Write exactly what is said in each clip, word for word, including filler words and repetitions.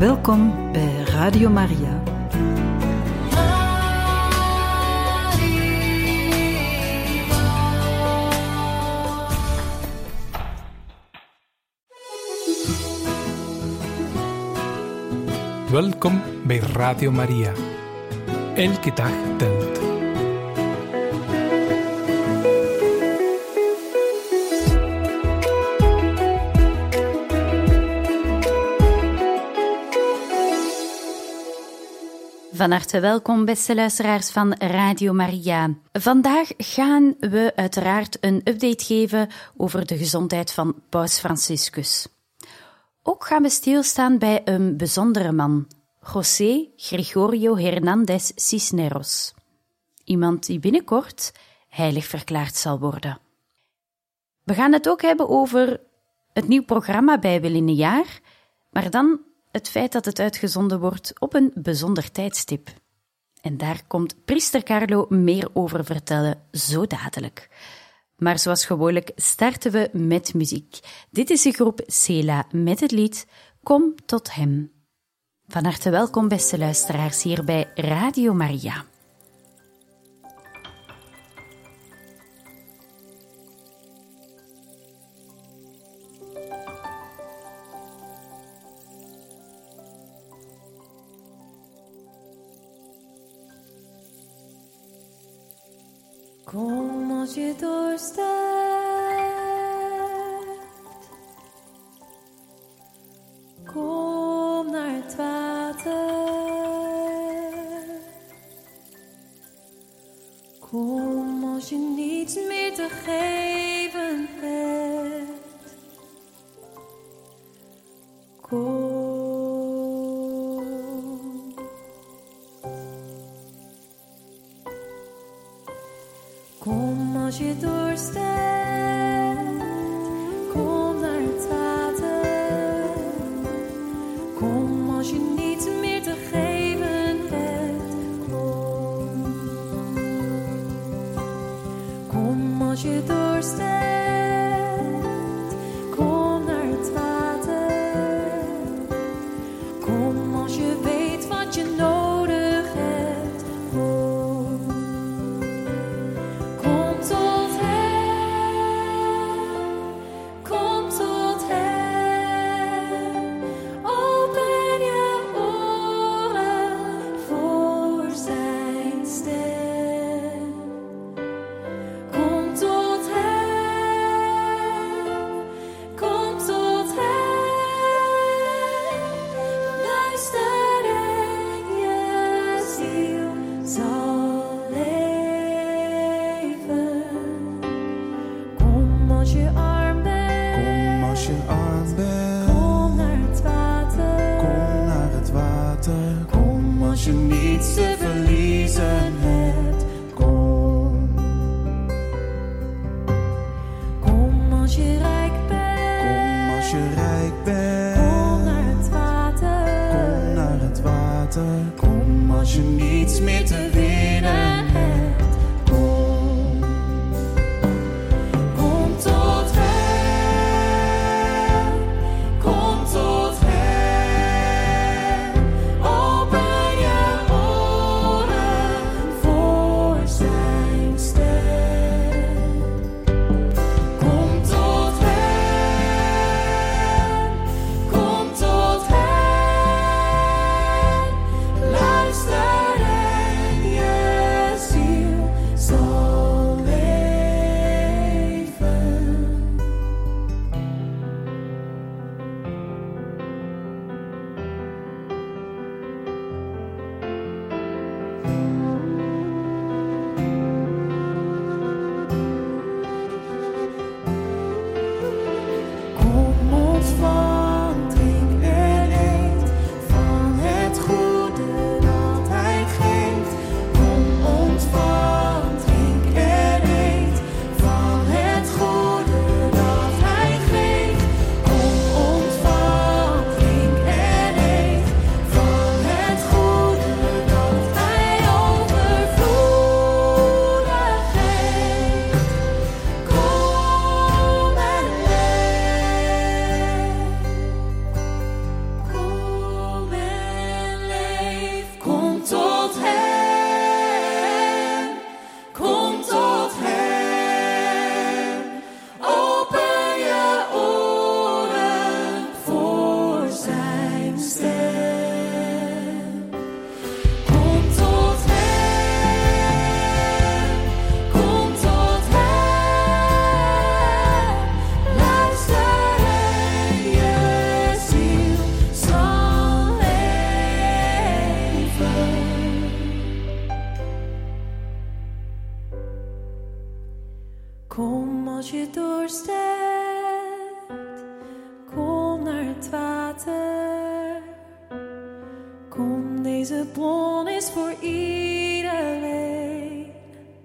Welkom bij Radio Maria. Welkom bij Radio Maria. Elke dag telt. Van harte welkom, beste luisteraars van Radio Maria. Vandaag gaan we uiteraard een update geven over de gezondheid van Paus Franciscus. Ook gaan we stilstaan bij een bijzondere man, José Gregorio Hernández Cisneros. Iemand die binnenkort heilig verklaard zal worden. We gaan het ook hebben over het nieuw programma Bijbel in een jaar, maar dan het feit dat het uitgezonden wordt op een bijzonder tijdstip. En daar komt priester Carlo meer over vertellen, zo dadelijk. Maar zoals gewoonlijk starten we met muziek. Dit is de groep Sela met het lied Kom tot hem. Van harte welkom, beste luisteraars, hier bij Radio Maria. Kom als je doorstaat, kom naar het water, kom als je niets meer te geven hebt, kom. Kom als je doorstaat, kom naar het water. Kom als je niets meer te geven hebt, kom. Kom als je doorstaat, kom naar het water. Kom als je weet wat je nodig hebt, kom. Als je niets te verliezen hebt, kom. Kom als je rijk bent. Kom als je rijk bent. Kom naar het water. Kom naar het water. Kom als je niets meer te winnen hebt, kom. Kom tot hem. Kom tot hem. Luister en je ziel Deze bron is voor iedereen.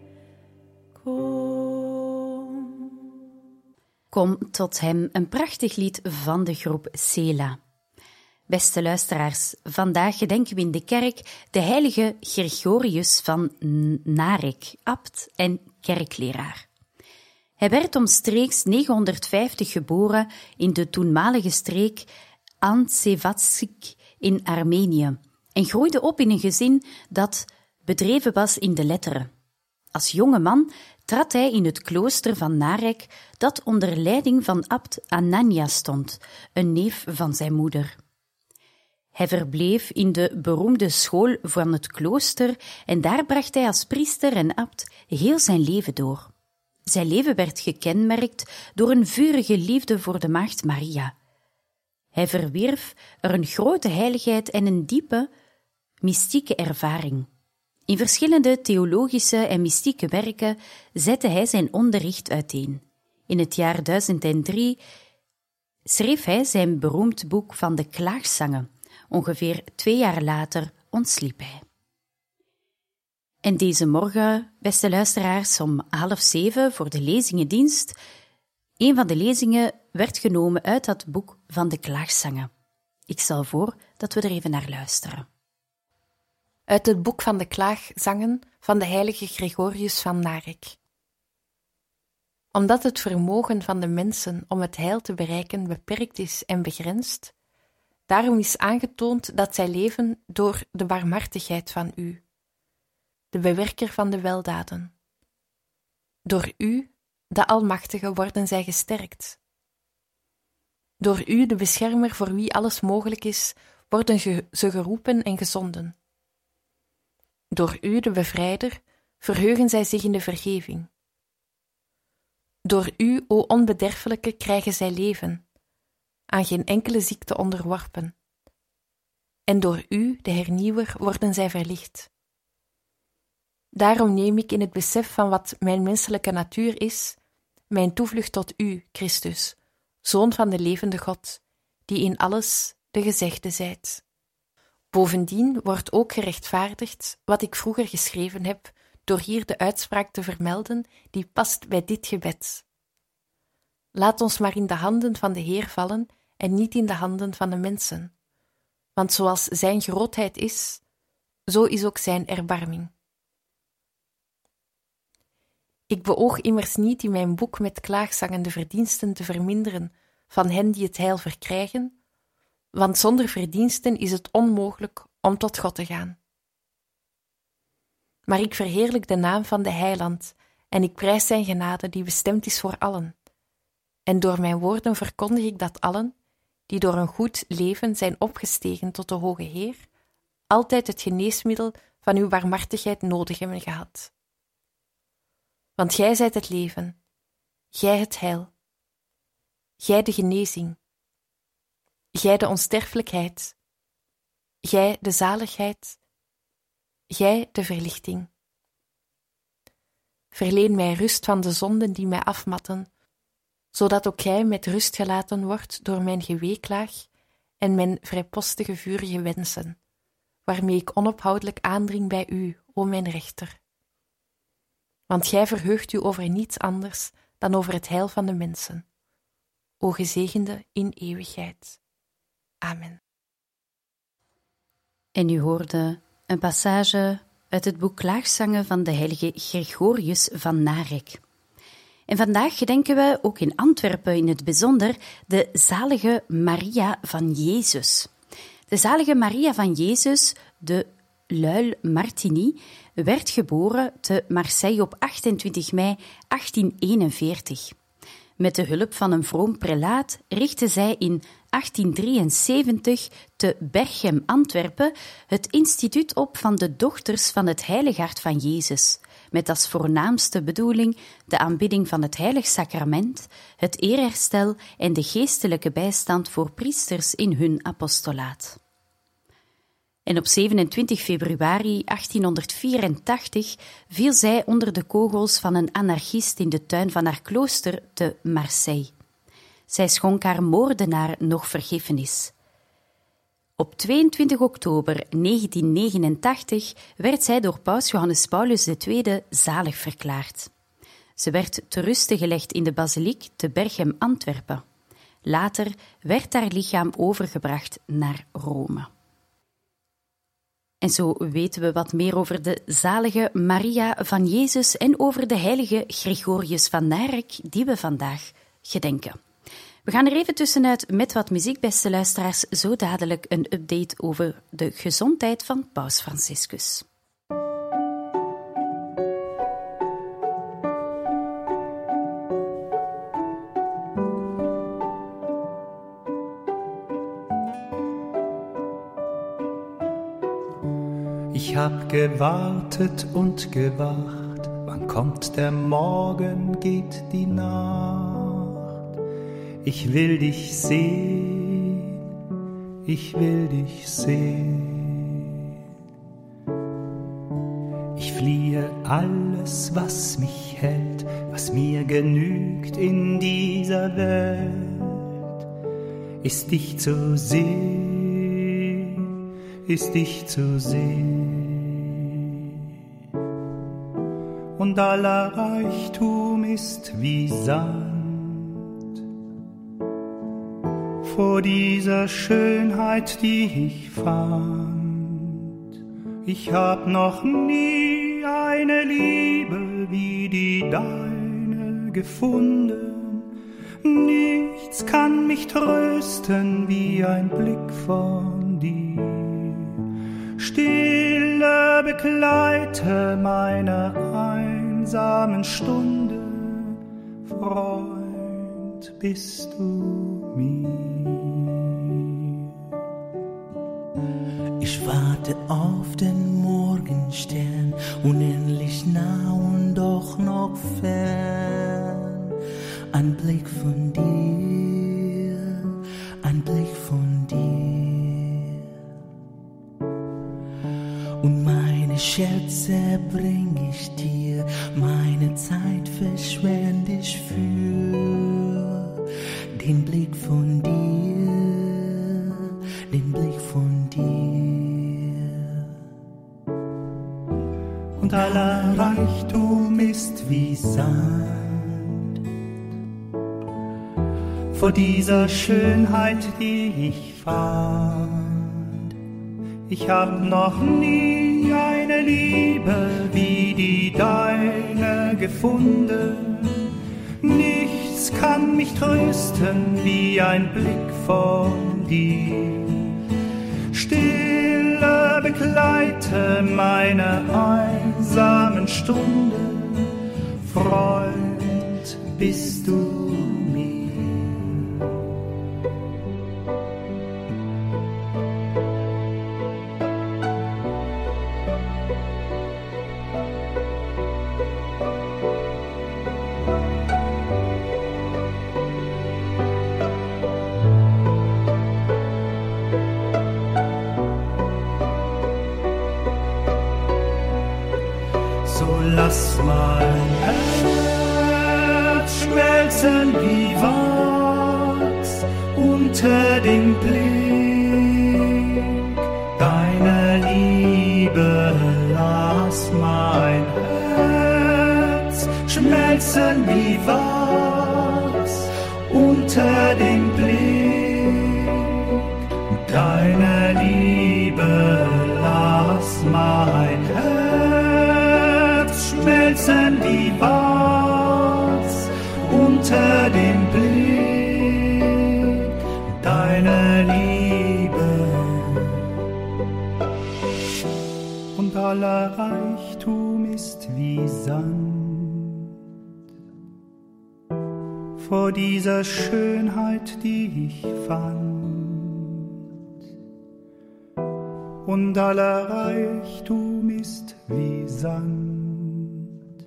Kom. Kom tot hem, een prachtig lied van de groep Sela. Beste luisteraars, vandaag gedenken we in de kerk de heilige Gregorius van Narek, abt en kerkleraar. Hij werd omstreeks negenhonderdvijftig geboren in de toenmalige streek Antsevatsk in Armenië en groeide op in een gezin dat bedreven was in de letteren. Als jonge man trad hij in het klooster van Narek, dat onder leiding van abt Anania stond, een neef van zijn moeder. Hij verbleef in de beroemde school van het klooster en daar bracht hij als priester en abt heel zijn leven door. Zijn leven werd gekenmerkt door een vurige liefde voor de maagd Maria. Hij verwierf er een grote heiligheid en een diepe, mystieke ervaring. In verschillende theologische en mystieke werken zette hij zijn onderricht uiteen. In het jaar duizend drie schreef hij zijn beroemd boek van de klaagzangen. Ongeveer twee jaar later ontsliep hij. En deze morgen, beste luisteraars, om half zeven voor de lezingendienst. Een van de lezingen werd genomen uit dat boek van de klaagzangen. Ik stel voor dat we er even naar luisteren. Uit het boek van de klaagzangen van de heilige Gregorius van Narek. Omdat het vermogen van de mensen om het heil te bereiken beperkt is en begrensd, daarom is aangetoond dat zij leven door de barmhartigheid van u, de bewerker van de weldaden. Door u, de Almachtige, worden zij gesterkt. Door u, de beschermer voor wie alles mogelijk is, worden ge- ze geroepen en gezonden. Door u, de bevrijder, verheugen zij zich in de vergeving. Door u, o onbederfelijke, krijgen zij leven, aan geen enkele ziekte onderworpen. En door u, de hernieuwer, worden zij verlicht. Daarom neem ik in het besef van wat mijn menselijke natuur is, mijn toevlucht tot u, Christus, Zoon van de levende God, die in alles de gezegde zijt. Bovendien wordt ook gerechtvaardigd wat ik vroeger geschreven heb, door hier de uitspraak te vermelden die past bij dit gebed. Laat ons maar in de handen van de Heer vallen en niet in de handen van de mensen. Want zoals zijn grootheid is, zo is ook zijn erbarming. Ik beoog immers niet in mijn boek met klaagzangen de verdiensten te verminderen van hen die het heil verkrijgen, want zonder verdiensten is het onmogelijk om tot God te gaan. Maar ik verheerlijk de naam van de Heiland en ik prijs zijn genade die bestemd is voor allen. En door mijn woorden verkondig ik dat allen, die door een goed leven zijn opgestegen tot de Hoge Heer, altijd het geneesmiddel van uw barmhartigheid nodig hebben gehad. Want gij zijt het leven, gij het heil, gij de genezing, gij de onsterfelijkheid, gij de zaligheid, gij de verlichting. Verleen mij rust van de zonden die mij afmatten, zodat ook gij met rust gelaten wordt door mijn geweeklaag en mijn vrijpostige vurige wensen, waarmee ik onophoudelijk aandring bij u, o mijn rechter. Want gij verheugt u over niets anders dan over het heil van de mensen. O gezegende in eeuwigheid. Amen. En u hoorde een passage uit het boek Klaagzangen van de heilige Gregorius van Narek. En vandaag gedenken we, ook in Antwerpen in het bijzonder, de zalige Maria van Jezus. De zalige Maria van Jezus, de Luil Martini, werd geboren te Marseille op achtentwintig mei achttieneenenveertig. Met de hulp van een vroom prelaat richtte zij in achttiendrieënzeventig te Berchem, Antwerpen, het instituut op van de dochters van het Heilig Hart van Jezus, met als voornaamste bedoeling de aanbidding van het Heilig Sacrament, het eerherstel en de geestelijke bijstand voor priesters in hun apostolaat. En op zevenentwintig februari achttienhonderdvierentachtig viel zij onder de kogels van een anarchist in de tuin van haar klooster te Marseille. Zij schonk haar moordenaar nog vergiffenis. Op tweeëntwintig oktober negentiennegenentachtig werd zij door paus Johannes Paulus de Tweede zalig verklaard. Ze werd te ruste gelegd in de basiliek te Berchem, Antwerpen. Later werd haar lichaam overgebracht naar Rome. En zo weten we wat meer over de zalige Maria van Jezus en over de heilige Gregorius van Naarek, die we vandaag gedenken. We gaan er even tussenuit met wat muziek, beste luisteraars, zo dadelijk een update over de gezondheid van paus Franciscus. Ich hab gewartet und gewacht, wann kommt der Morgen, geht die Nacht. Ich will dich sehen, ich will dich sehen. Ich fliehe alles, was mich hält, was mir genügt in dieser Welt, ist dich zu sehen, ist dich zu sehen. Und aller Reichtum ist wie Sand vor dieser Schönheit, die ich fand. Ich hab noch nie eine Liebe wie die deine gefunden. Nichts kann mich trösten wie ein Blick von dir. Stille Begleiter meiner einsamen Stunde, Freund bist du mir. Ich warte auf den Morgenstern, unendlich nah und doch noch fern. Ein Blick von dir, ein Blick von dir. Und meine Schätze bring ich dir, meine Zeit verschwend ich für den Blick von dir, den Blick von dir. Und aller Reichtum ist wie Sand vor dieser Schönheit, die ich fand. Ich hab noch nie eine Liebe wie die deine gefunden. Nichts kann mich trösten wie ein Blick von dir. Stille Begleiter meiner einsamen Stunde, Freund bist du mir. Lass mein Herz schmelzen wie Wachs unter dem Blick deiner Liebe. Lass mein Herz schmelzen wie Wachs unter dem Blick deiner Liebe. Lass mein Herz schmelzen wie Wachs unter dem Blick deiner Liebe. Und aller Reichtum ist wie Sand vor dieser Schönheit, die ich fand. Und aller Reichtum ist wie Sand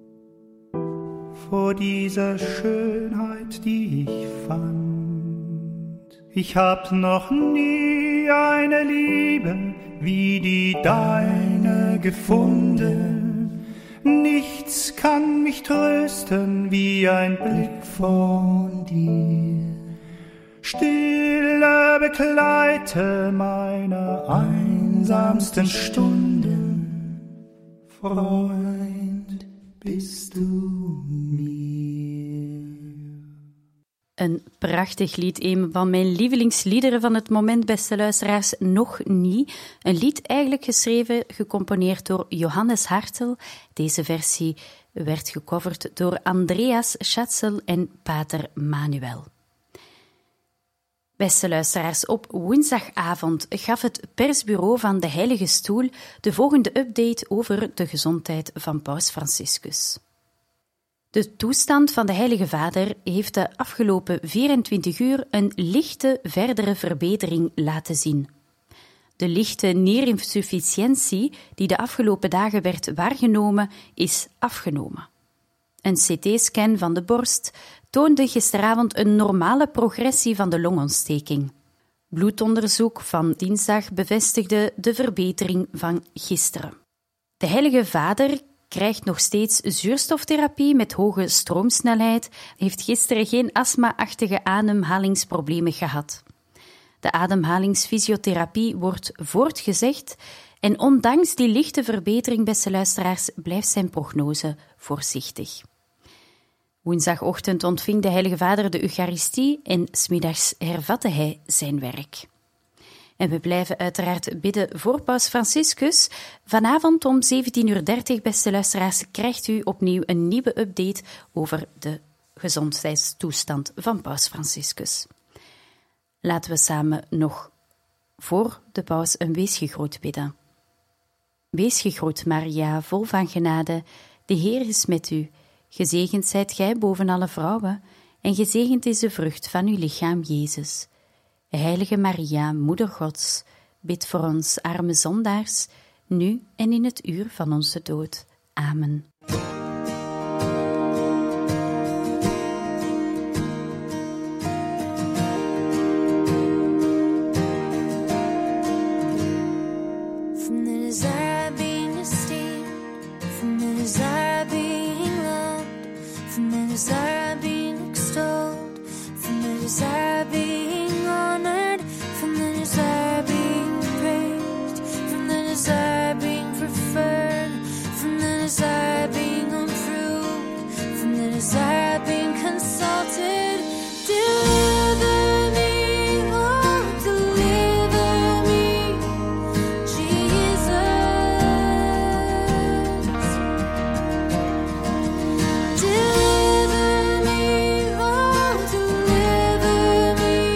vor dieser Schönheit, die ich fand. Ich hab noch nie eine Liebe wie die deine gefunden. Nichts kann mich trösten wie ein Blick von dir. Stille Begleiter meiner einsamsten Stunden, Freund, bist du mir. Een prachtig lied, een van mijn lievelingsliederen van het moment, beste luisteraars, Nog niet. Een lied eigenlijk geschreven, gecomponeerd door Johannes Hartel. Deze versie werd gecoverd door Andreas Schatzel en Pater Manuel. Beste luisteraars, op woensdagavond gaf het persbureau van de Heilige Stoel de volgende update over de gezondheid van Paus Franciscus. De toestand van de Heilige Vader heeft de afgelopen vierentwintig uur een lichte verdere verbetering laten zien. De lichte nierinsufficiëntie die de afgelopen dagen werd waargenomen, is afgenomen. Een C T-scan van de borst toonde gisteravond een normale progressie van de longontsteking. Bloedonderzoek van dinsdag bevestigde de verbetering van gisteren. De Heilige Vader krijgt nog steeds zuurstoftherapie met hoge stroomsnelheid, heeft gisteren geen astma-achtige ademhalingsproblemen gehad. De ademhalingsfysiotherapie wordt voortgezet en ondanks die lichte verbetering, beste luisteraars, blijft zijn prognose voorzichtig. Woensdagochtend ontving de Heilige Vader de Eucharistie en 's middags hervatte hij zijn werk. En we blijven uiteraard bidden voor Paus Franciscus. Vanavond om zeventien uur dertig, beste luisteraars, krijgt u opnieuw een nieuwe update over de gezondheidstoestand van Paus Franciscus. Laten we samen nog voor de paus een wees gegroet bidden. Wees gegroet, Maria, vol van genade, de Heer is met u. Gezegend zijt gij boven alle vrouwen, en gezegend is de vrucht van uw lichaam, Jezus. Heilige Maria, Moeder Gods, bid voor ons arme zondaars, nu en in het uur van onze dood. Amen. Deliver me, oh, deliver me.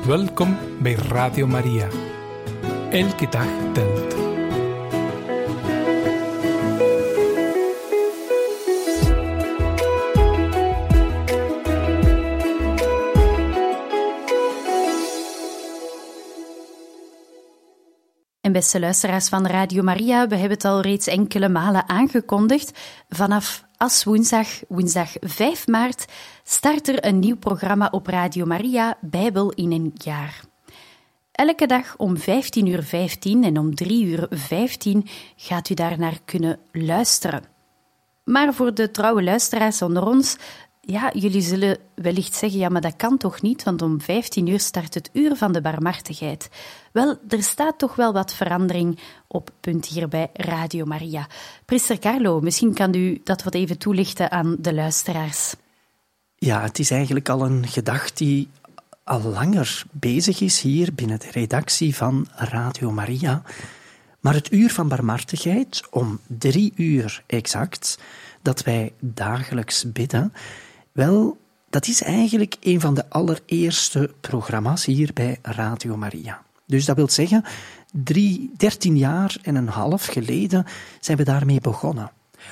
Welkom bij Radio Maria. Elke dag telt. En beste luisteraars van Radio Maria, we hebben het al reeds enkele malen aangekondigd. Vanaf Aswoensdag, woensdag vijf maart, start er een nieuw programma op Radio Maria, Bijbel in een jaar. Elke dag om vijftien uur vijftien en om drie uur vijftien gaat u daarnaar kunnen luisteren. Maar voor de trouwe luisteraars onder ons, ja, jullie zullen wellicht zeggen, ja, maar dat kan toch niet, want om vijftien uur start het uur van de barmhartigheid. Wel, er staat toch wel wat verandering op punt hier bij Radio Maria. Priester Carlo, misschien kan u dat wat even toelichten aan de luisteraars. Ja, het is eigenlijk al een gedachte die al langer bezig is hier binnen de redactie van Radio Maria. Maar het uur van barmhartigheid, om drie uur exact, dat wij dagelijks bidden, wel, dat is eigenlijk een van de allereerste programma's hier bij Radio Maria. Dus dat wil zeggen, drie, dertien jaar en een half geleden zijn we daarmee begonnen.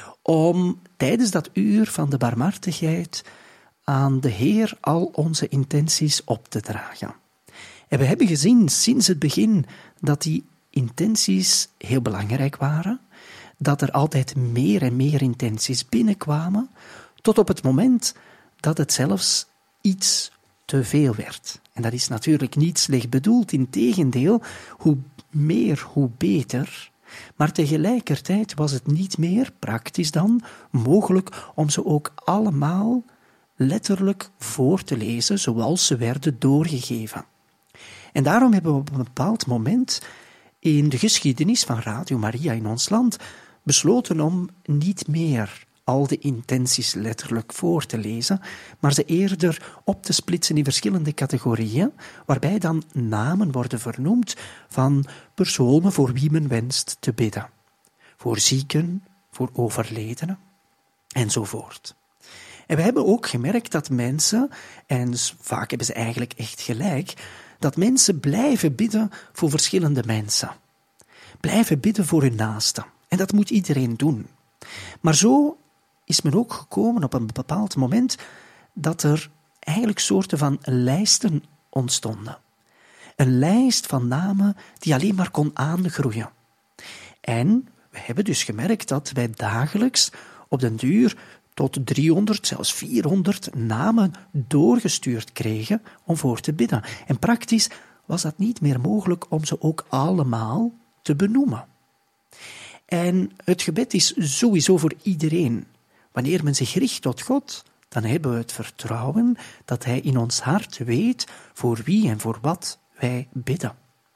Om tijdens dat uur van de barmhartigheid aan de Heer al onze intenties op te dragen. En we hebben gezien sinds het begin dat die intenties heel belangrijk waren, dat er altijd meer en meer intenties binnenkwamen, tot op het moment dat het zelfs iets te veel werd. En dat is natuurlijk niet slecht bedoeld, integendeel, hoe meer, hoe beter. Maar tegelijkertijd was het niet meer, praktisch dan, mogelijk om ze ook allemaal letterlijk voor te lezen zoals ze werden doorgegeven. En daarom hebben we op een bepaald moment in de geschiedenis van Radio Maria in ons land besloten om niet meer al de intenties letterlijk voor te lezen, maar ze eerder op te splitsen in verschillende categorieën, waarbij dan namen worden vernoemd van personen voor wie men wenst te bidden. Voor zieken, voor overledenen, enzovoort. En we hebben ook gemerkt dat mensen, en vaak hebben ze eigenlijk echt gelijk, dat mensen blijven bidden voor verschillende mensen. Blijven bidden voor hun naasten. En dat moet iedereen doen. Maar zo is men ook gekomen op een bepaald moment dat er eigenlijk soorten van lijsten ontstonden. Een lijst van namen die alleen maar kon aangroeien. En we hebben dus gemerkt dat wij dagelijks op den duur tot driehonderd, zelfs vierhonderd namen doorgestuurd kregen om voor te bidden. En praktisch was dat niet meer mogelijk om ze ook allemaal te benoemen. En het gebed is sowieso voor iedereen. Wanneer men zich richt tot God, dan hebben we het vertrouwen dat Hij in ons hart weet voor wie en voor wat wij bidden.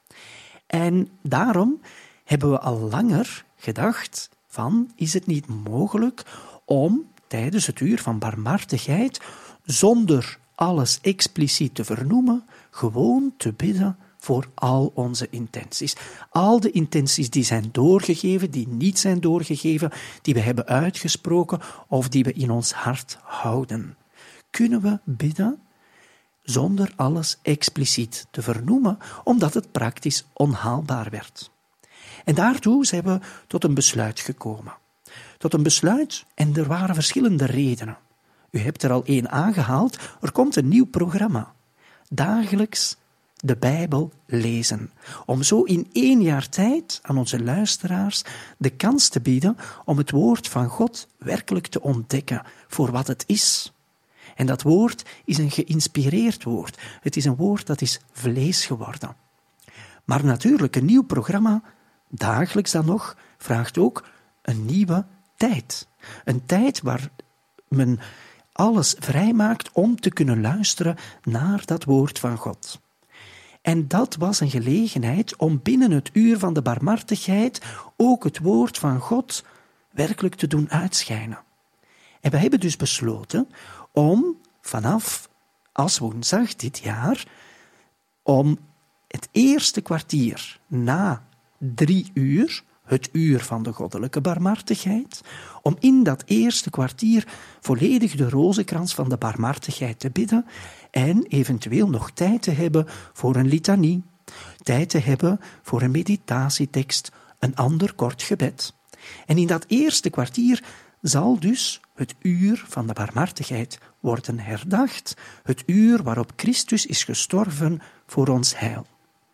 En daarom hebben we al langer gedacht van, is het niet mogelijk om tijdens het uur van barmhartigheid, zonder alles expliciet te vernoemen, gewoon te bidden voor al onze intenties. Al de intenties die zijn doorgegeven, die niet zijn doorgegeven, die we hebben uitgesproken of die we in ons hart houden. Kunnen we bidden zonder alles expliciet te vernoemen, omdat het praktisch onhaalbaar werd. En daartoe zijn we tot een besluit gekomen. Tot een besluit, en er waren verschillende redenen. U hebt er al één aangehaald, er komt een nieuw programma. Dagelijks de Bijbel lezen. Om zo in één jaar tijd aan onze luisteraars de kans te bieden om het woord van God werkelijk te ontdekken voor wat het is. En dat woord is een geïnspireerd woord. Het is een woord dat is vlees geworden. Maar natuurlijk, een nieuw programma, dagelijks dan nog, vraagt ook een nieuwe tijd. Een tijd waar men alles vrijmaakt om te kunnen luisteren naar dat woord van God. En dat was een gelegenheid om binnen het uur van de barmhartigheid ook het woord van God werkelijk te doen uitschijnen. En we hebben dus besloten om vanaf Aswoensdag dit jaar, om het eerste kwartier na drie uur, het uur van de goddelijke barmhartigheid, om in dat eerste kwartier volledig de rozenkrans van de barmhartigheid te bidden en eventueel nog tijd te hebben voor een litanie, tijd te hebben voor een meditatietekst, een ander kort gebed. En in dat eerste kwartier zal dus het uur van de barmhartigheid worden herdacht, het uur waarop Christus is gestorven voor ons heil.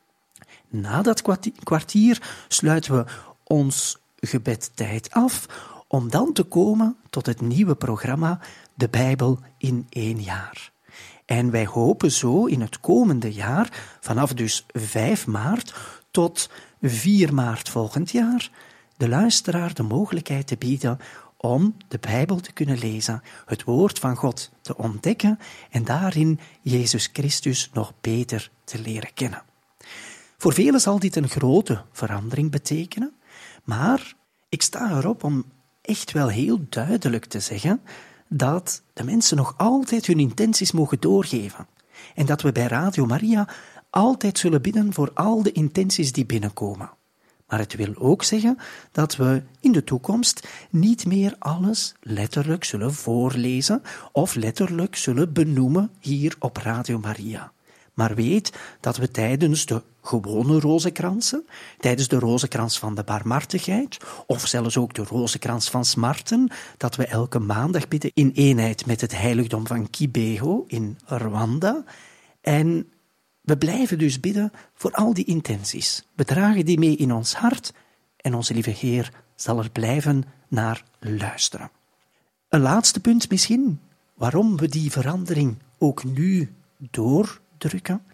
Na dat kwartier sluiten we ons gebedtijd af om dan te komen tot het nieuwe programma De Bijbel in één jaar. En wij hopen zo in het komende jaar, vanaf dus vijf maart tot vier maart volgend jaar, de luisteraar de mogelijkheid te bieden om de Bijbel te kunnen lezen, het woord van God te ontdekken en daarin Jezus Christus nog beter te leren kennen. Voor velen zal dit een grote verandering betekenen, maar ik sta erop om echt wel heel duidelijk te zeggen dat de mensen nog altijd hun intenties mogen doorgeven en dat we bij Radio Maria altijd zullen bidden voor al de intenties die binnenkomen. Maar het wil ook zeggen dat we in de toekomst niet meer alles letterlijk zullen voorlezen of letterlijk zullen benoemen hier op Radio Maria. Maar weet dat we tijdens de gewone rozenkransen, tijdens de rozenkrans van de barmhartigheid, of zelfs ook de rozenkrans van smarten, dat we elke maandag bidden in eenheid met het heiligdom van Kibeho in Rwanda. En we blijven dus bidden voor al die intenties. We dragen die mee in ons hart en onze lieve Heer zal er blijven naar luisteren. Een laatste punt misschien, waarom we die verandering ook nu doordrukken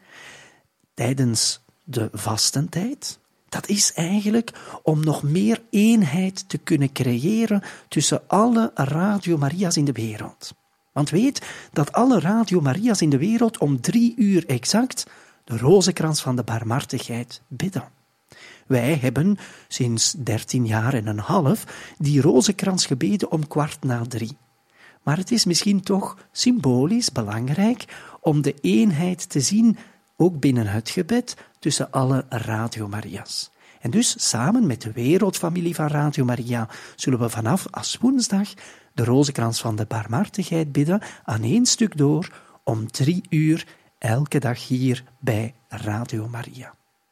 tijdens de vastentijd. Dat is eigenlijk om nog meer eenheid te kunnen creëren tussen alle Radio Maria's in de wereld. Want weet dat alle Radio Maria's in de wereld om drie uur exact de rozenkrans van de barmhartigheid bidden. Wij hebben sinds dertien jaar en een half die rozenkrans gebeden om kwart na drie. Maar het is misschien toch symbolisch belangrijk om de eenheid te zien, ook binnen het gebed, tussen alle Radio Maria's. En dus samen met de wereldfamilie van Radio Maria zullen we vanaf woensdag de rozenkrans van de barmhartigheid bidden aan één stuk door om drie uur elke dag hier bij Radio Maria.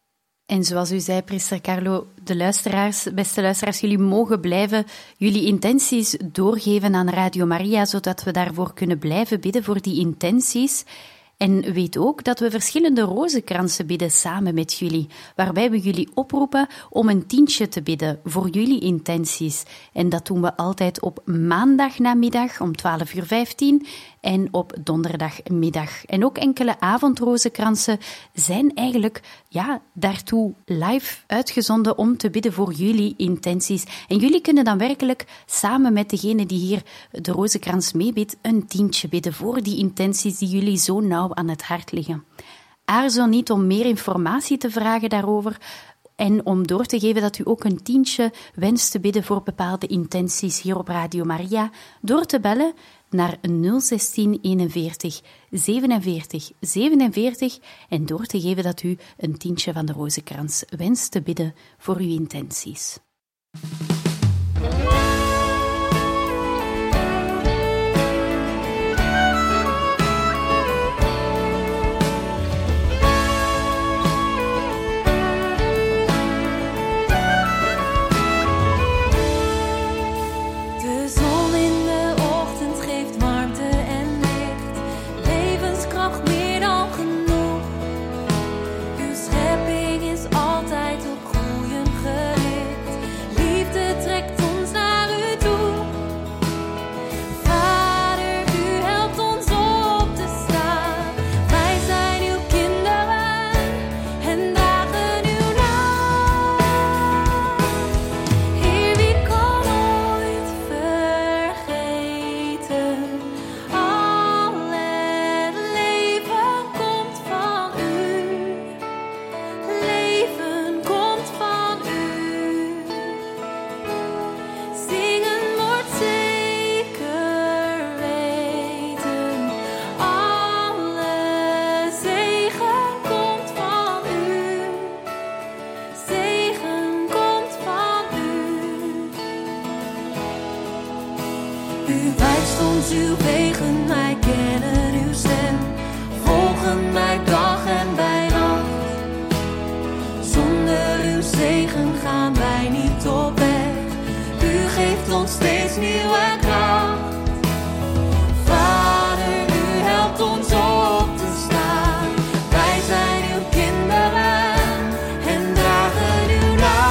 En zoals u zei, priester Carlo, de luisteraars, beste luisteraars, jullie mogen blijven jullie intenties doorgeven aan Radio Maria, zodat we daarvoor kunnen blijven bidden voor die intenties. En weet ook dat we verschillende rozenkransen bidden samen met jullie, waarbij we jullie oproepen om een tientje te bidden voor jullie intenties. En dat doen we altijd op maandagnamiddag om twaalf uur vijftien en op donderdagmiddag. En ook enkele avondrozenkransen zijn eigenlijk ja, daartoe live uitgezonden om te bidden voor jullie intenties. En jullie kunnen dan werkelijk samen met degene die hier de rozenkrans meebidt een tientje bidden voor die intenties die jullie zo nauw aan het hart liggen. Aarzel niet om meer informatie te vragen daarover en om door te geven dat u ook een tientje wenst te bidden voor bepaalde intenties hier op Radio Maria, door te bellen naar nul zestien eenenveertig zevenenveertig zevenenveertig en door te geven dat u een tientje van de rozenkrans wenst te bidden voor uw intenties. U wijst ons uw wegen, wij kennen uw stem. steeds nieuwe kracht. Vader, u helpt ons op te staan. Wij zijn uw kinderen en dragen uw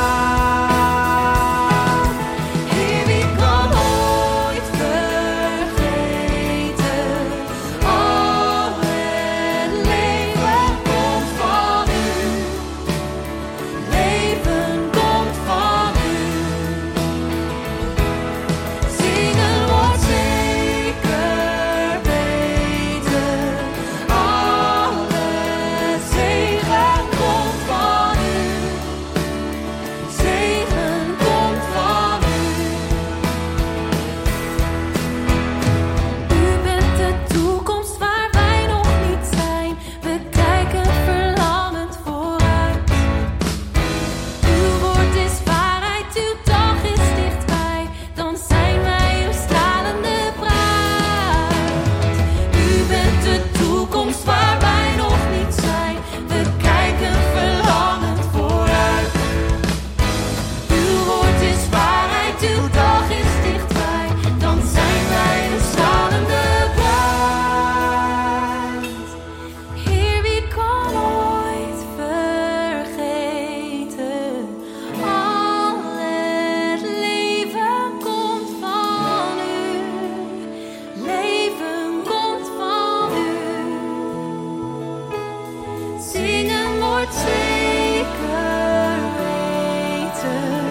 naam. Heer, wie kan ooit vergeten? Al het leven komt van u. Leven komt van u. Zingen wordt zeker beter. Alle zegen komt van u. Zegen komt van u. U bent de toekomst waar wij nog niet zijn. We kijken verlangend vooruit. Uw woord is waarheid, uw dag is dichtbij. Dan zijn wij uw stralende bruid. U bent de toekomst waar wij nog niet zijn. We kijken verlangend vooruit. Uw woord is waarheid, uw dag is dichtbij. Dan zijn wij uw stralende bruid. Heer, wie kan ooit vergeten? Al het leven komt van u. Leven komt van u. Zingen wordt zeker weten.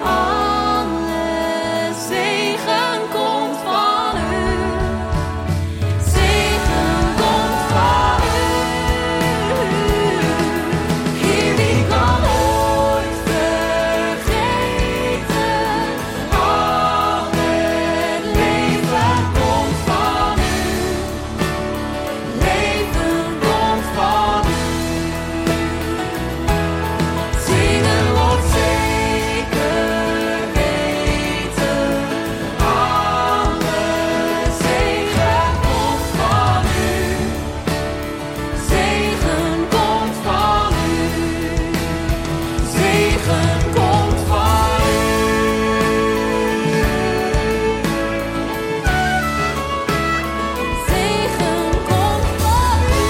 Alle zegen komt van u. Zegen komt van u. Heer, wie kan ooit vergeten? Al het leven komt van u. Leven komt van u. Zingen wordt zeker weten. Alle zegen komt van u. Zegen komt van u. Zegen komt van u. Zegen komt van u.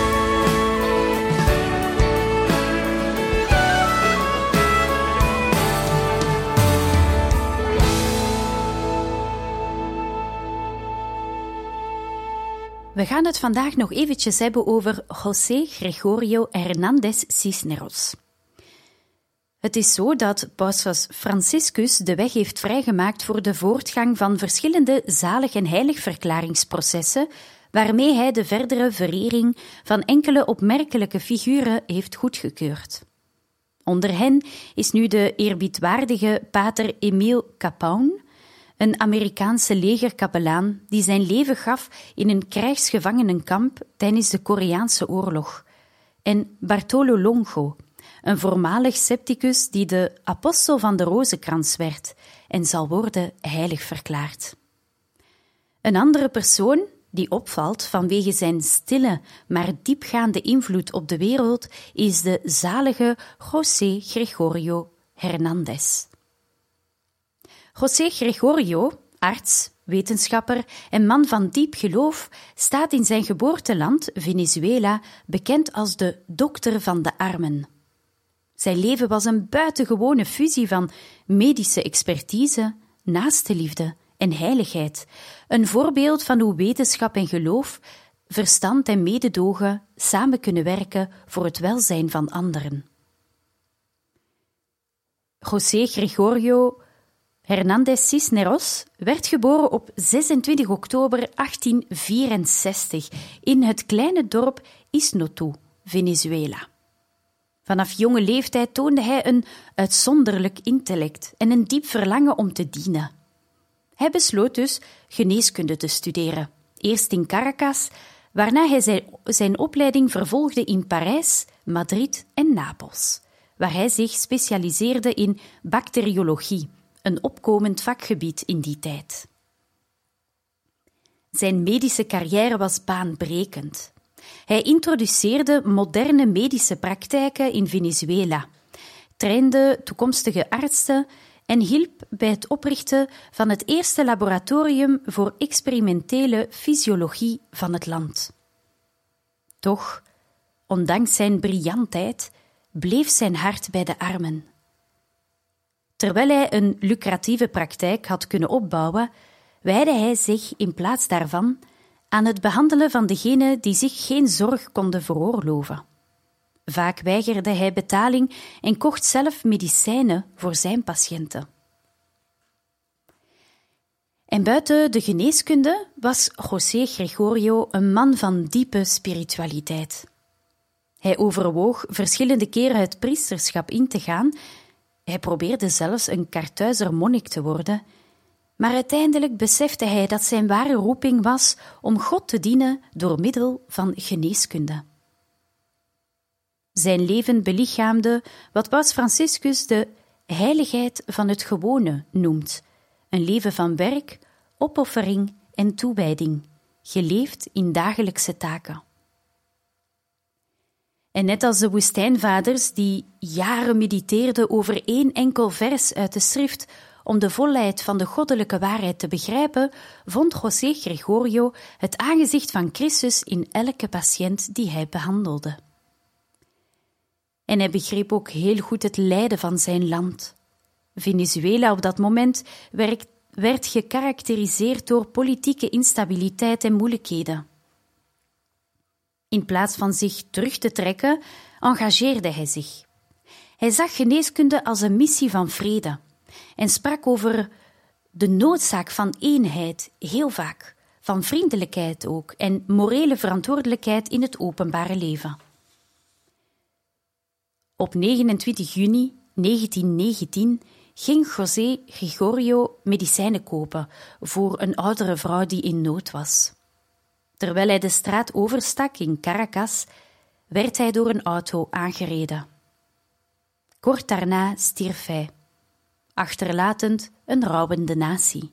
We gaan het vandaag nog eventjes hebben over José Gregorio Hernández Cisneros. Het is zo dat paus Franciscus de weg heeft vrijgemaakt voor de voortgang van verschillende zalig- en heiligverklaringsprocessen, waarmee hij de verdere verering van enkele opmerkelijke figuren heeft goedgekeurd. Onder hen is nu de eerbiedwaardige pater Emile Capaun, een Amerikaanse legerkapelaan die zijn leven gaf in een krijgsgevangenenkamp tijdens de Koreaanse oorlog, en Bartolo Longo, een voormalig scepticus die de apostel van de rozenkrans werd en zal worden heilig verklaard. Een andere persoon die opvalt vanwege zijn stille, maar diepgaande invloed op de wereld is de zalige José Gregorio Hernández. José Gregorio, arts, wetenschapper en man van diep geloof, staat in zijn geboorteland, Venezuela, bekend als de dokter van de armen. Zijn leven was een buitengewone fusie van medische expertise, naastenliefde en heiligheid, een voorbeeld van hoe wetenschap en geloof, verstand en mededogen samen kunnen werken voor het welzijn van anderen. José Gregorio Hernández Cisneros werd geboren op zesentwintig oktober achttien vierenzestig in het kleine dorp Isnotu, Venezuela. Vanaf jonge leeftijd toonde hij een uitzonderlijk intellect en een diep verlangen om te dienen. Hij besloot dus geneeskunde te studeren, eerst in Caracas, waarna hij zijn, zijn opleiding vervolgde in Parijs, Madrid en Napels, waar hij zich specialiseerde in bacteriologie, een opkomend vakgebied in die tijd. Zijn medische carrière was baanbrekend. Hij introduceerde moderne medische praktijken in Venezuela, trainde toekomstige artsen en hielp bij het oprichten van het eerste laboratorium voor experimentele fysiologie van het land. Toch, ondanks zijn briljantheid, bleef zijn hart bij de armen. Terwijl hij een lucratieve praktijk had kunnen opbouwen, wijdde hij zich in plaats daarvan aan het behandelen van degenen die zich geen zorg konden veroorloven. Vaak weigerde hij betaling en kocht zelf medicijnen voor zijn patiënten. En buiten de geneeskunde was José Gregorio een man van diepe spiritualiteit. Hij overwoog verschillende keren het priesterschap in te gaan. Hij probeerde zelfs een Kartuizer monnik te worden, maar uiteindelijk besefte hij dat zijn ware roeping was om God te dienen door middel van geneeskunde. Zijn leven belichaamde wat Paus Franciscus de heiligheid van het gewone noemt, een leven van werk, opoffering en toewijding, geleefd in dagelijkse taken. En net als de woestijnvaders die jaren mediteerden over één enkel vers uit de schrift om de volheid van de goddelijke waarheid te begrijpen, vond José Gregorio het aangezicht van Christus in elke patiënt die hij behandelde. En hij begreep ook heel goed het lijden van zijn land. Venezuela op dat moment werd, werd gekarakteriseerd door politieke instabiliteit en moeilijkheden. In plaats van zich terug te trekken, engageerde hij zich. Hij zag geneeskunde als een missie van vrede en sprak over de noodzaak van eenheid, heel vaak, van vriendelijkheid ook en morele verantwoordelijkheid in het openbare leven. Op negenentwintig juni negentien-negentien ging José Gregorio medicijnen kopen voor een oudere vrouw die in nood was. Terwijl hij de straat overstak in Caracas, werd hij door een auto aangereden. Kort daarna stierf hij, achterlatend een rouwende natie.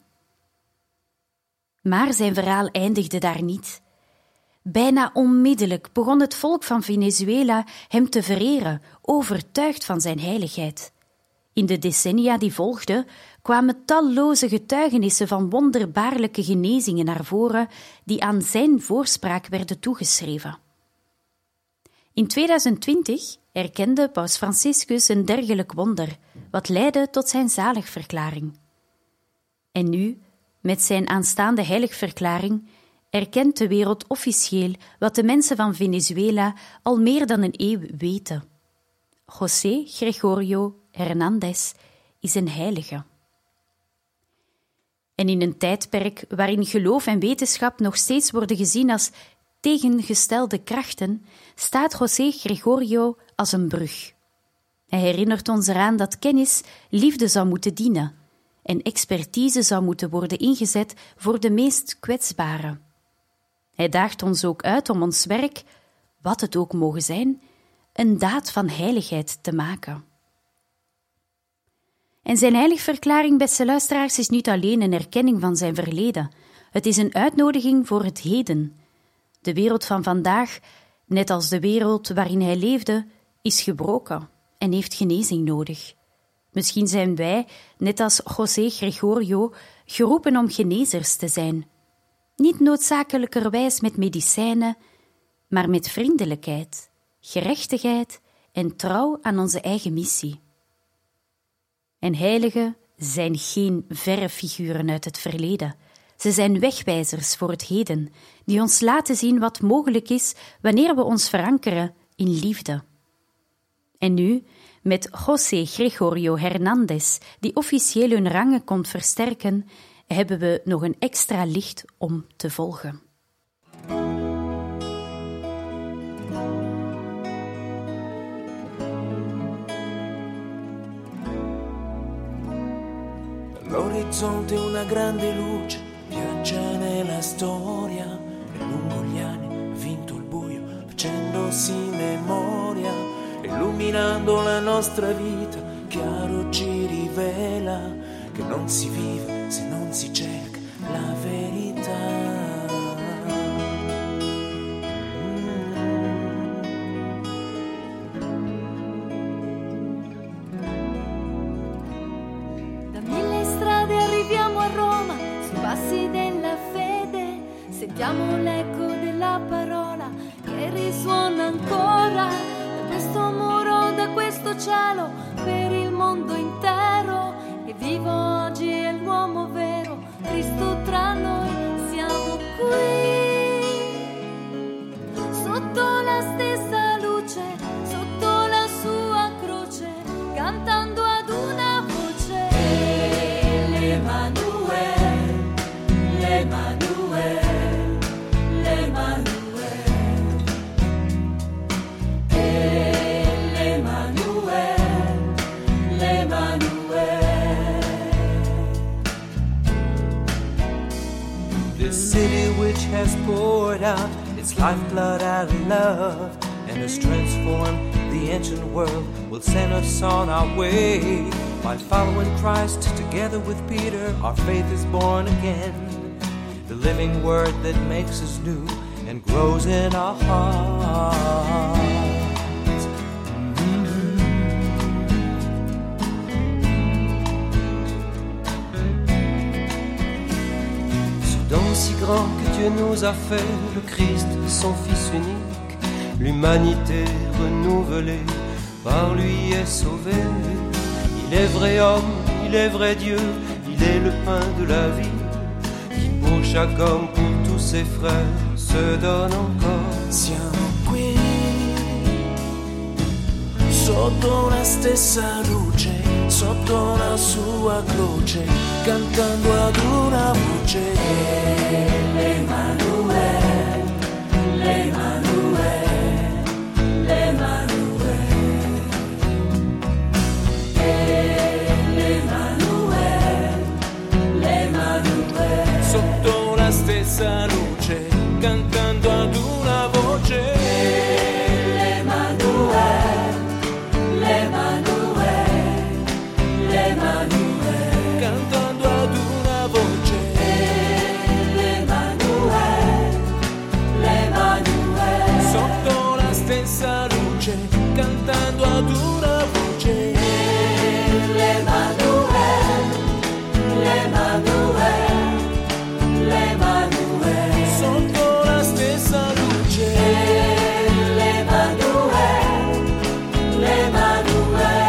Maar zijn verhaal eindigde daar niet. Bijna onmiddellijk begon het volk van Venezuela hem te vereren, overtuigd van zijn heiligheid. In de decennia die volgden kwamen talloze getuigenissen van wonderbaarlijke genezingen naar voren die aan zijn voorspraak werden toegeschreven. In tweeduizend twintig erkende Paus Franciscus een dergelijk wonder, wat leidde tot zijn zaligverklaring. En nu, met zijn aanstaande heiligverklaring, erkent de wereld officieel wat de mensen van Venezuela al meer dan een eeuw weten. José Gregorio Hernández is een heilige. En in een tijdperk waarin geloof en wetenschap nog steeds worden gezien als tegengestelde krachten, staat José Gregorio als een brug. Hij herinnert ons eraan dat kennis liefde zou moeten dienen en expertise zou moeten worden ingezet voor de meest kwetsbaren. Hij daagt ons ook uit om ons werk, wat het ook mogen zijn, een daad van heiligheid te maken. En zijn heiligverklaring, beste luisteraars, is niet alleen een erkenning van zijn verleden. Het is een uitnodiging voor het heden. De wereld van vandaag, net als de wereld waarin hij leefde, is gebroken en heeft genezing nodig. Misschien zijn wij, net als José Gregorio, geroepen om genezers te zijn. Niet noodzakelijkerwijs met medicijnen, maar met vriendelijkheid, gerechtigheid en trouw aan onze eigen missie. En heiligen zijn geen verre figuren uit het verleden. Ze zijn wegwijzers voor het heden, die ons laten zien wat mogelijk is wanneer we ons verankeren in liefde. En nu, met José Gregorio Hernández, die officieel hun rangen komt versterken, hebben we nog een extra licht om te volgen. L'orizzonte è una grande luce, viaggia nella storia, e lungo gli anni ha vinto il buio, facendosi memoria, illuminando la nostra vita, chiaro ci rivela che non si vive se non si cerca la verità. Sentiamo l'eco della parola che risuona ancora da questo muro, da questo cielo, per il mondo intero. E vivo oggi è l'uomo vero, Cristo tra noi, siamo qui, sotto la stessa luce, sotto la sua croce, cantando ad una voce. L'Emanuel, l'Emanuel, l'Emanuel, l'Emanuel, l'Emanuel. This city which has poured out its lifeblood out of love and has transformed the ancient world will send us on our way. By following Christ together with Peter, our faith is born again. The living word that makes us new and grows in our hearts. Don si grand que Dieu nous a fait, le Christ, son Fils unique, l'humanité renouvelée, par lui est sauvée. Il est vrai homme, il est vrai Dieu, il est le pain de la vie, qui pour chaque homme, pour tous ses frères, se donne encore. Siamo qui, sotto la stessa luce, sotto la sua croce, cantando ad una voce. L'Emanuel, l'Emanuel, l'Emanuel, l'Emanuel, l'Emanuel. Sotto la stessa luce, cantando ad una voce. L'Emanuel, l'Emanuel, l'Emanuel, cantando ad una voce. L'Emanuel, l'Emanuel, sotto la stessa luce, cantando ad una voce. L'Emanuel, l'Emanuel, l'Emanuel, sotto la stessa luce. L'Emanuel, l'Emanuel.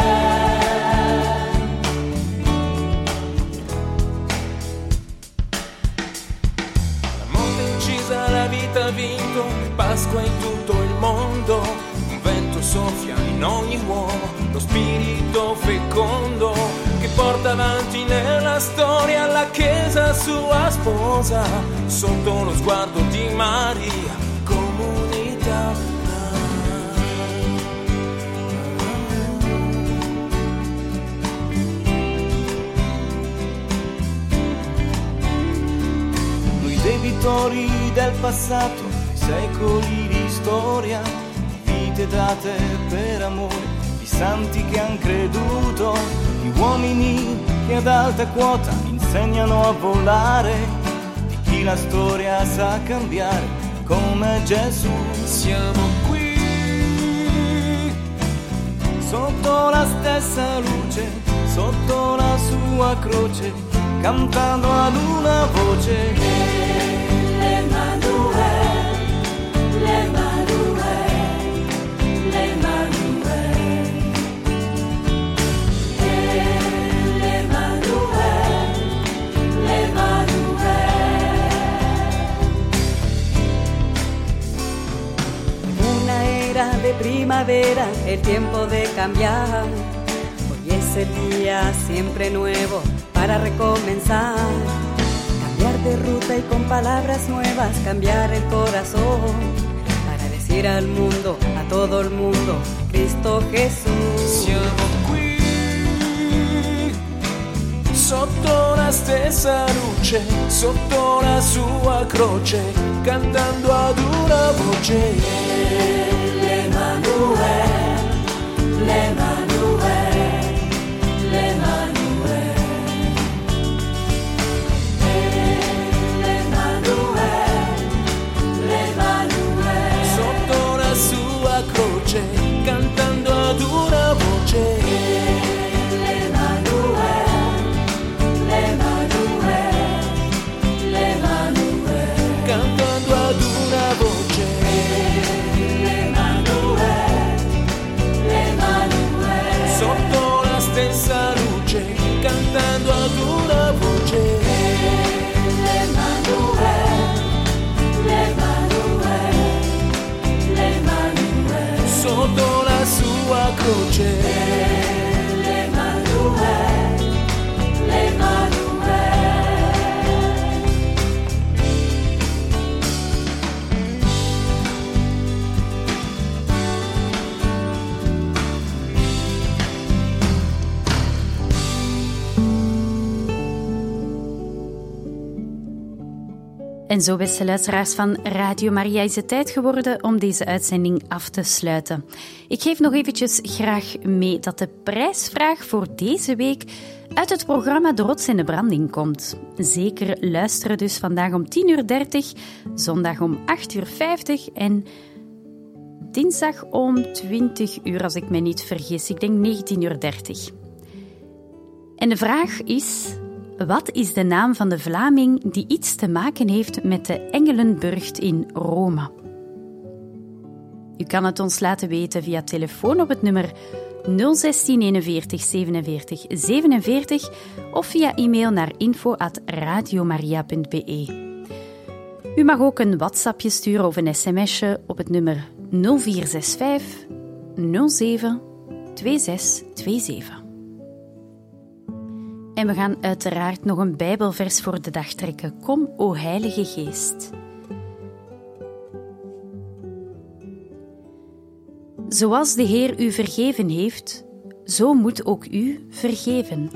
La morte incisa, la vita ha vinto, Pasqua in tutto il mondo. Un vento soffia in ogni uomo, lo spirito fecondo che porta avanti nella storia la Chiesa sua sposa, sotto lo sguardo di Maria, comunità. Noi debitori del passato, secoli di storia, vite date per amore, di santi che han creduto, di uomini che ad alta quota insegnano a volare, di chi la storia sa cambiare come Gesù. Siamo qui, sotto la stessa luce, sotto la sua croce, cantando ad una voce. L'Emanuel, l'Emanuel, l'Emanuel, l'Emanuel, l'Emanuel. Una era de primavera, el tiempo de cambiar. Hoy es el día siempre nuevo para recomenzar. Cambiar de ruta y con palabras nuevas cambiar el corazón. Para decir al mundo, a todo el mundo, Cristo Jesús. siamo qui, sotto la stessa luce, sotto la sua croce, cantando ad una voce. L'Emanuel, l'Emanuel, l'Emanuel, l'Emanuel, l'Emanuel, sotto la sua croce, cantando ad una voce. L'Emanuel, l'Emanuel, l'Emanuel, cantando stessa luce, cantando ad una voce. L'Emanuele, l'Emanuele, l'Emanuele, sotto la sua croce. L'Emanuele, l'Emanuele. En zo, beste luisteraars van Radio Maria, is het tijd geworden om deze uitzending af te sluiten. Ik geef nog eventjes graag mee dat de prijsvraag voor deze week uit het programma De Rots in de Branding komt. Zeker luisteren dus vandaag om tien uur dertig, zondag om acht uur vijftig en dinsdag om twintig uur, als ik me niet vergis. Ik denk negentien uur dertig. En de vraag is: wat is de naam van de Vlaming die iets te maken heeft met de Engelenburcht in Rome? U kan het ons laten weten via telefoon op het nummer nul zestien eenenveertig zevenenveertig zevenenveertig of via e-mail naar info at radiomaria punt be. U mag ook een WhatsAppje sturen of een sms'je op het nummer nul vier zes vijf nul zeven twee zes twee zeven. En we gaan uiteraard nog een Bijbelvers voor de dag trekken. Kom, o Heilige Geest. Zoals de Heer u vergeven heeft, zo moet ook u vergeven.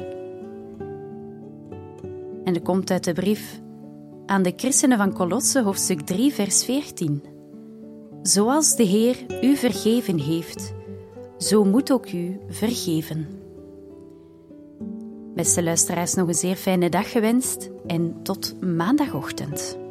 En dat komt uit de brief aan de christenen van Kolosse, hoofdstuk drie, vers veertien. Zoals de Heer u vergeven heeft, zo moet ook u vergeven. Beste luisteraars, nog een zeer fijne dag gewenst en tot maandagochtend.